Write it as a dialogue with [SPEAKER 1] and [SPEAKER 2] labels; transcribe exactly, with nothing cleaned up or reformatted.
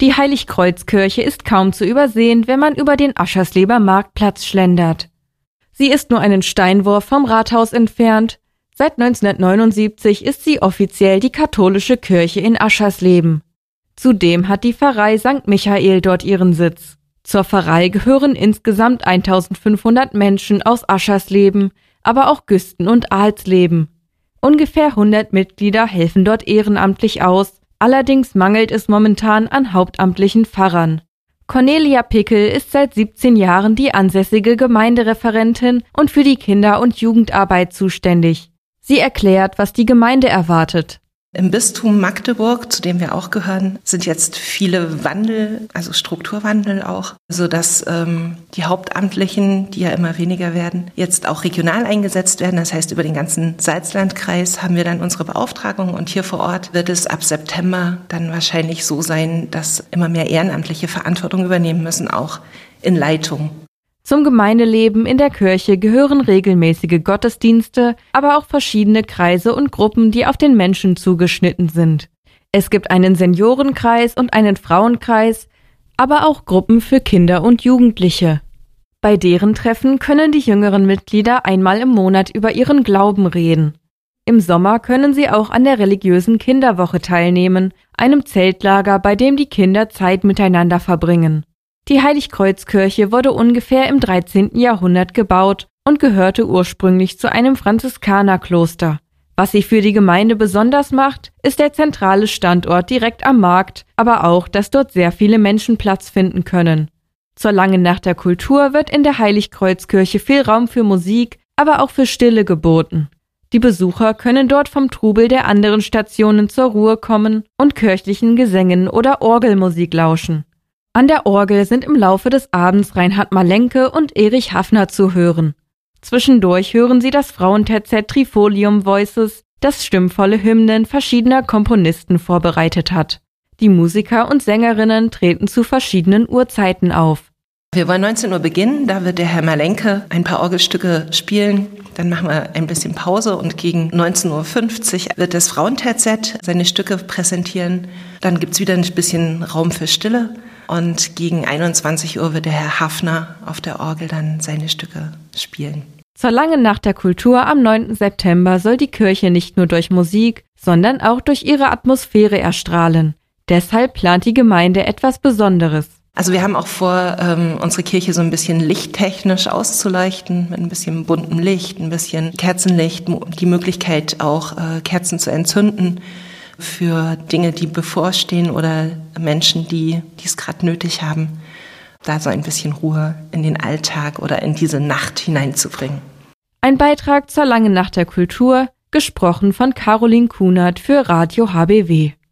[SPEAKER 1] Die Heiligkreuzkirche ist kaum zu übersehen, wenn man über den Aschersleber Marktplatz schlendert. Sie ist nur einen Steinwurf vom Rathaus entfernt. Seit neunzehnhundertneunundsiebzig ist sie offiziell die katholische Kirche in Aschersleben. Zudem hat die Pfarrei Sankt Michael dort ihren Sitz. Zur Pfarrei gehören insgesamt eintausendfünfhundert Menschen aus Aschersleben, aber auch Güsten und Alsleben. Ungefähr hundert Mitglieder helfen dort ehrenamtlich aus, allerdings mangelt es momentan an hauptamtlichen Pfarrern. Cornelia Pickel ist seit siebzehn Jahren die ansässige Gemeindereferentin und für die Kinder- und Jugendarbeit zuständig. Sie erklärt, was die Gemeinde erwartet.
[SPEAKER 2] Im Bistum Magdeburg, zu dem wir auch gehören, sind jetzt viele Wandel, also Strukturwandel auch, sodass ähm, die Hauptamtlichen, die ja immer weniger werden, jetzt auch regional eingesetzt werden. Das heißt, über den ganzen Salzlandkreis haben wir dann unsere Beauftragung und hier vor Ort wird es ab September dann wahrscheinlich so sein, dass immer mehr Ehrenamtliche Verantwortung übernehmen müssen, auch in Leitung.
[SPEAKER 1] Zum Gemeindeleben in der Kirche gehören regelmäßige Gottesdienste, aber auch verschiedene Kreise und Gruppen, die auf den Menschen zugeschnitten sind. Es gibt einen Seniorenkreis und einen Frauenkreis, aber auch Gruppen für Kinder und Jugendliche. Bei deren Treffen können die jüngeren Mitglieder einmal im Monat über ihren Glauben reden. Im Sommer können sie auch an der religiösen Kinderwoche teilnehmen, einem Zeltlager, bei dem die Kinder Zeit miteinander verbringen. Die Heiligkreuzkirche wurde ungefähr im dreizehnten Jahrhundert gebaut und gehörte ursprünglich zu einem Franziskanerkloster. Was sie für die Gemeinde besonders macht, ist der zentrale Standort direkt am Markt, aber auch, dass dort sehr viele Menschen Platz finden können. Zur Langen Nacht der Kultur wird in der Heiligkreuzkirche viel Raum für Musik, aber auch für Stille geboten. Die Besucher können dort vom Trubel der anderen Stationen zur Ruhe kommen und kirchlichen Gesängen oder Orgelmusik lauschen. An der Orgel sind im Laufe des Abends Reinhard Malenke und Erich Haffner zu hören. Zwischendurch hören Sie das Frauenterzett Trifolium Voices, das stimmvolle Hymnen verschiedener Komponisten vorbereitet hat. Die Musiker und Sängerinnen treten zu verschiedenen Uhrzeiten auf.
[SPEAKER 2] Wir wollen neunzehn Uhr beginnen, da wird der Herr Malenke ein paar Orgelstücke spielen. Dann machen wir ein bisschen Pause und gegen neunzehn Uhr fünfzig wird das Frauenterzett seine Stücke präsentieren. Dann gibt's wieder ein bisschen Raum für Stille. Und gegen einundzwanzig Uhr wird der Herr Haffner auf der Orgel dann seine Stücke spielen.
[SPEAKER 1] Zur Langen Nacht der Kultur am neunten September soll die Kirche nicht nur durch Musik, sondern auch durch ihre Atmosphäre erstrahlen. Deshalb plant die Gemeinde etwas Besonderes.
[SPEAKER 2] Also wir haben auch vor, ähm, unsere Kirche so ein bisschen lichttechnisch auszuleuchten, mit ein bisschen buntem Licht, ein bisschen Kerzenlicht, die Möglichkeit auch äh, Kerzen zu entzünden für Dinge, die bevorstehen oder Menschen, die es gerade nötig haben, da so ein bisschen Ruhe in den Alltag oder in diese Nacht hineinzubringen.
[SPEAKER 1] Ein Beitrag zur Langen Nacht der Kultur, gesprochen von Caroline Kunert für Radio H B W.